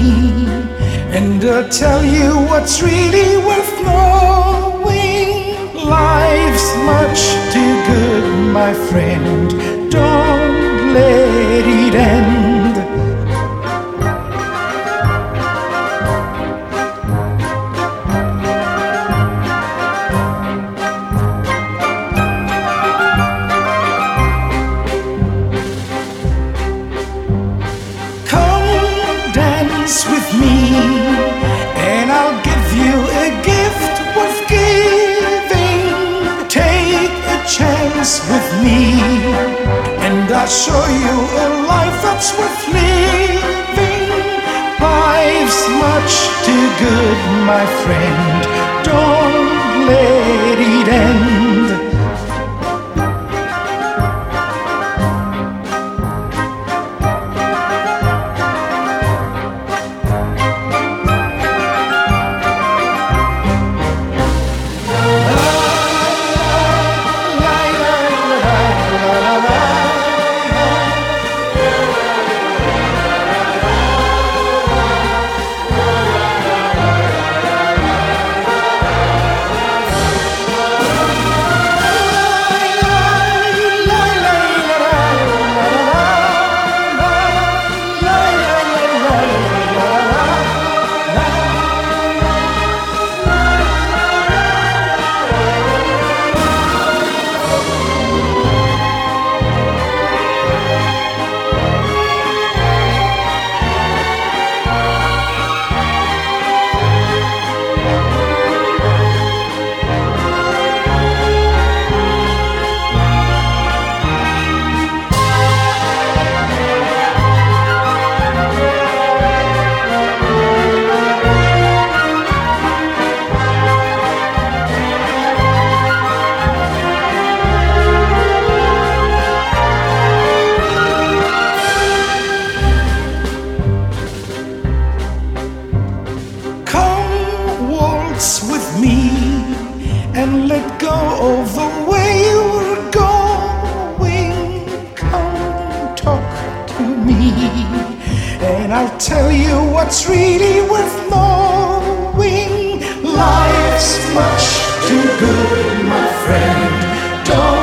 and I'll tell you what's really worth knowing. Life's much too good, my friend. Don't let it end. With me, and I'll give you a gift worth giving. Take a chance with me, and I'll show you a life that's worth living. Life's much too good, my friend. Don't let it end. With me and let go of the way we're going. Come talk to me, and I'll tell you what's really worth knowing. Life's much too good, my friend. Don't